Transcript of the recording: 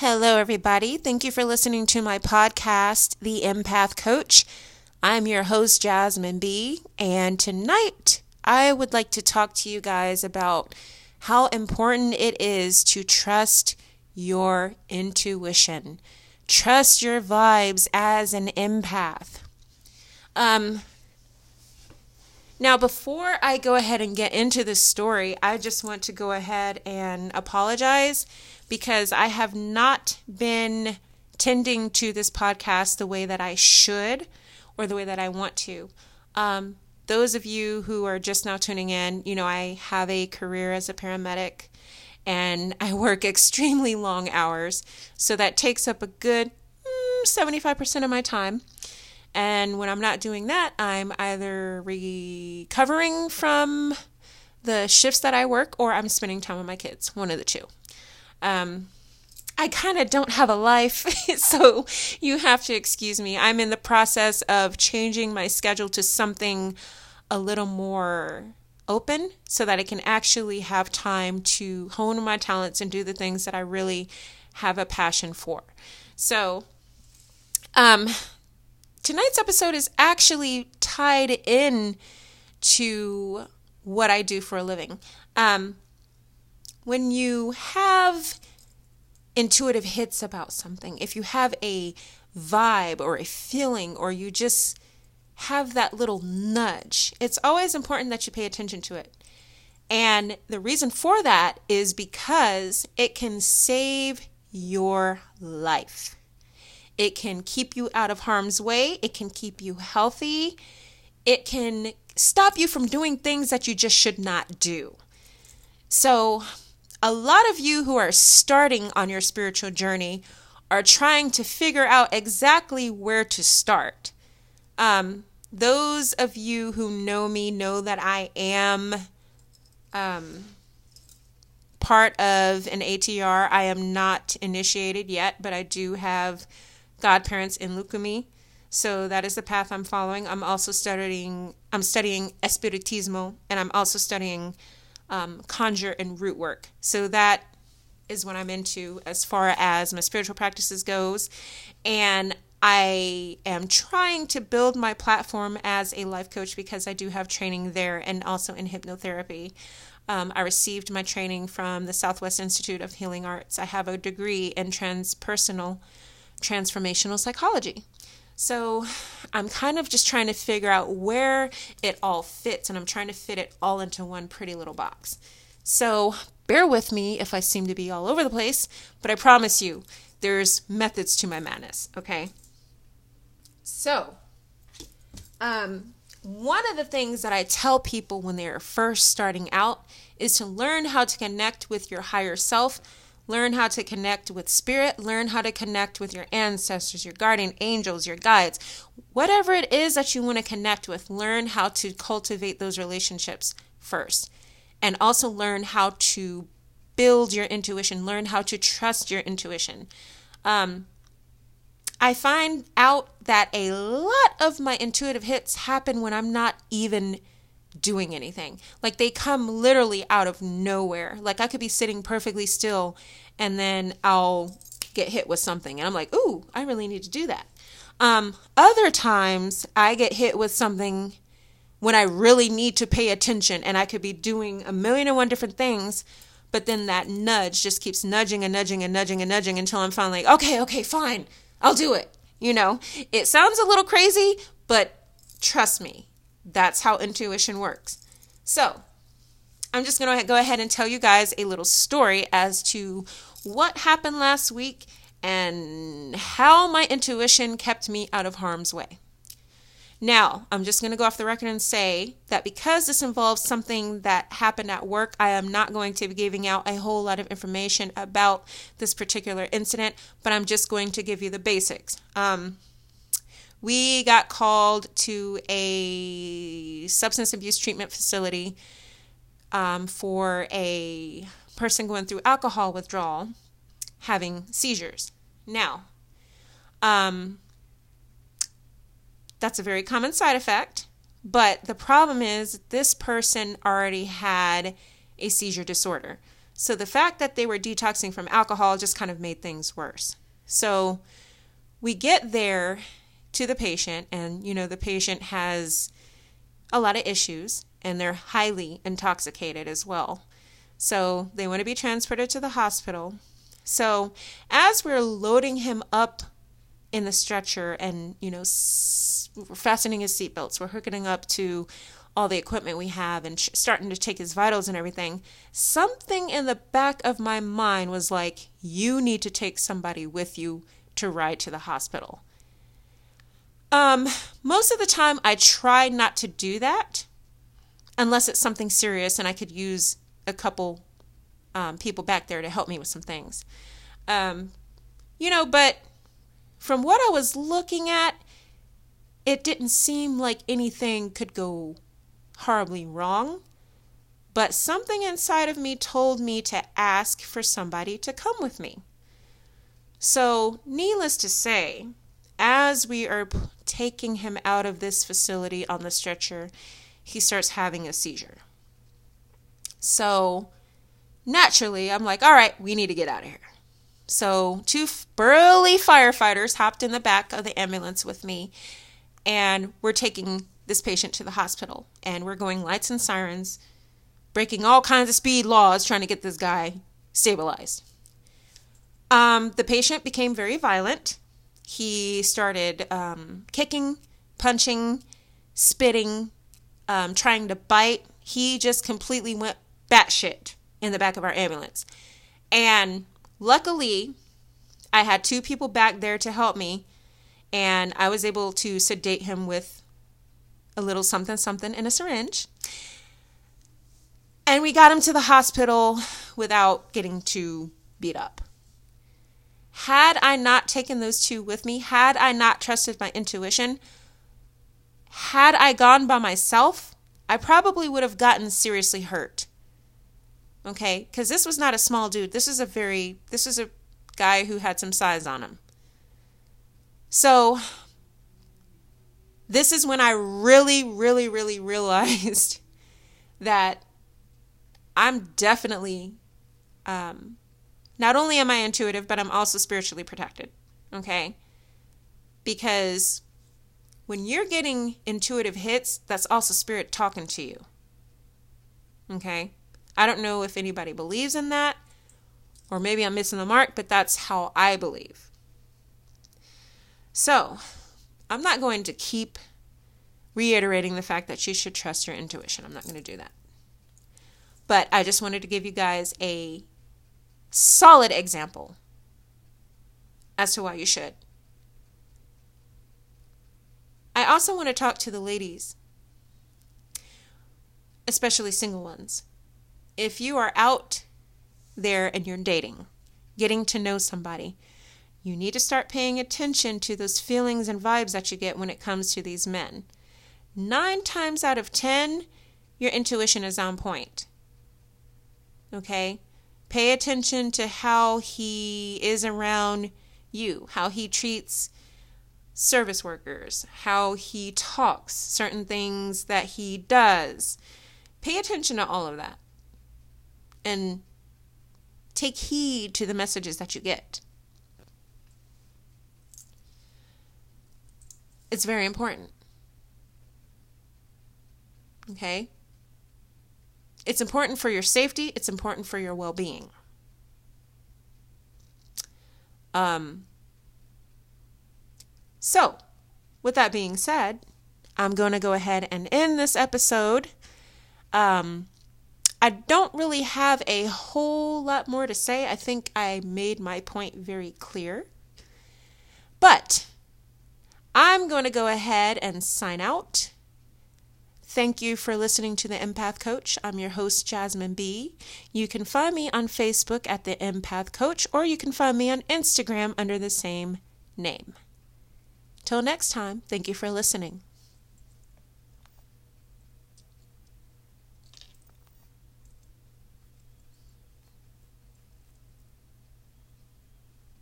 Hello, everybody. Thank you for listening to my podcast, The Empath Coach. I'm your host, Jasmine B. And tonight, I would like to talk to you guys about how important it is to trust your intuition. Trust your vibes as an empath. Now, before I go ahead and get into this story, I just want to go ahead and apologize because I have not been tending to this podcast the way that I should or the way that I want to. Those of you who are just now tuning in, I have a career as a paramedic and I work extremely long hours. So that takes up a good 75% of my time. And when I'm not doing that, I'm either recovering from the shifts that I work or I'm spending time with my kids, one of the two. I kind of don't have a life, so you have to excuse me. I'm in the process of changing my schedule to something a little more open so that I can actually have time to hone my talents and do the things that I really have a passion for. So, tonight's episode is actually tied in to what I do for a living. When you have intuitive hits about something, if you have a vibe or a feeling, or you just have that little nudge, it's always important that you pay attention to it. And the reason for that is because it can save your life. It can keep you out of harm's way. It can keep you healthy. It can stop you from doing things that you just should not do. So, a lot of you who are starting on your spiritual journey are trying to figure out exactly where to start. Those of you who know me know that I am part of an ATR. I am not initiated yet, but I do have godparents in Lukumi. So that is the path I'm following. I'm studying Espiritismo, and I'm also studying conjure and root work. So that is what I'm into as far as my spiritual practices goes. And I am trying to build my platform as a life coach because I do have training there and also in hypnotherapy. I received my training from the Southwest Institute of Healing Arts. I have a degree in transpersonal transformational psychology. So I'm kind of just trying to figure out where it all fits, and I'm trying to fit it all into one pretty little box. So bear with me if I seem to be all over the place, but I promise you there's methods to my madness, okay? So, one of the things that I tell people when they're first starting out is to learn how to connect with your higher self. Learn how to connect with spirit. Learn how to connect with your ancestors, your guardian angels, your guides. Whatever it is that you want to connect with, learn how to cultivate those relationships first. And also learn how to build your intuition. Learn how to trust your intuition. I find out that a lot of my intuitive hits happen when I'm not even doing anything. Like they come literally out of nowhere. Like I could be sitting perfectly still and then I'll get hit with something and I'm like, ooh, I really need to do that. Other times I get hit with something when I really need to pay attention and I could be doing a million and one different things, but then that nudge just keeps nudging and nudging and nudging and nudging until I'm finally like, okay, fine, I'll do it. It sounds a little crazy, but trust me. That's how intuition works. So, I'm just going to go ahead and tell you guys a little story as to what happened last week and how my intuition kept me out of harm's way. Now, I'm just going to go off the record and say that because this involves something that happened at work, I am not going to be giving out a whole lot of information about this particular incident, but I'm just going to give you the basics. We got called to a substance abuse treatment facility for a person going through alcohol withdrawal, having seizures. Now, that's a very common side effect, but the problem is this person already had a seizure disorder. So the fact that they were detoxing from alcohol just kind of made things worse. So we get there to the patient, and the patient has a lot of issues, and they're highly intoxicated as well. So they want to be transported to the hospital. So as we're loading him up in the stretcher and, we're fastening his seatbelts, we're hooking up to all the equipment we have and starting to take his vitals and everything, something in the back of my mind was like, you need to take somebody with you to ride to the hospital. Most of the time I try not to do that unless it's something serious and I could use a couple people back there to help me with some things. But from what I was looking at, it didn't seem like anything could go horribly wrong, but something inside of me told me to ask for somebody to come with me. So, needless to say, as we are taking him out of this facility on the stretcher, he starts having a seizure. So, naturally, I'm like, all right, we need to get out of here. So, 2 burly firefighters hopped in the back of the ambulance with me, and we're taking this patient to the hospital, and we're going lights and sirens, breaking all kinds of speed laws, trying to get this guy stabilized. The patient became very violent. He started kicking, punching, spitting, trying to bite. He just completely went batshit in the back of our ambulance. And luckily, I had 2 people back there to help me, and I was able to sedate him with a little something in a syringe. And we got him to the hospital without getting too beat up. Had I not taken those 2 with me, had I not trusted my intuition, had I gone by myself, I probably would have gotten seriously hurt. Okay? Because this was not a small dude. This is a guy who had some size on him. So, this is when I really, really, really realized that I'm definitely, not only am I intuitive, but I'm also spiritually protected, okay? Because when you're getting intuitive hits, that's also spirit talking to you, okay? I don't know if anybody believes in that, or maybe I'm missing the mark, but that's how I believe. So, I'm not going to keep reiterating the fact that you should trust your intuition. I'm not going to do that. But I just wanted to give you guys a solid example as to why you should. I also want to talk to the ladies, especially single ones. If you are out there and you're dating, getting to know somebody, you need to start paying attention to those feelings and vibes that you get when it comes to these men. 9 times out of 10, your intuition is on point. Okay? Pay attention to how he is around you, how he treats service workers, how he talks, certain things that he does. Pay attention to all of that. And take heed to the messages that you get. It's very important. Okay? It's important for your safety. It's important for your well-being. So, with that being said, I'm going to go ahead and end this episode. I don't really have a whole lot more to say. I think I made my point very clear. But I'm going to go ahead and sign out. Thank you for listening to The Empath Coach. I'm your host, Jasmine B. You can find me on Facebook at The Empath Coach, or you can find me on Instagram under the same name. Till next time, thank you for listening.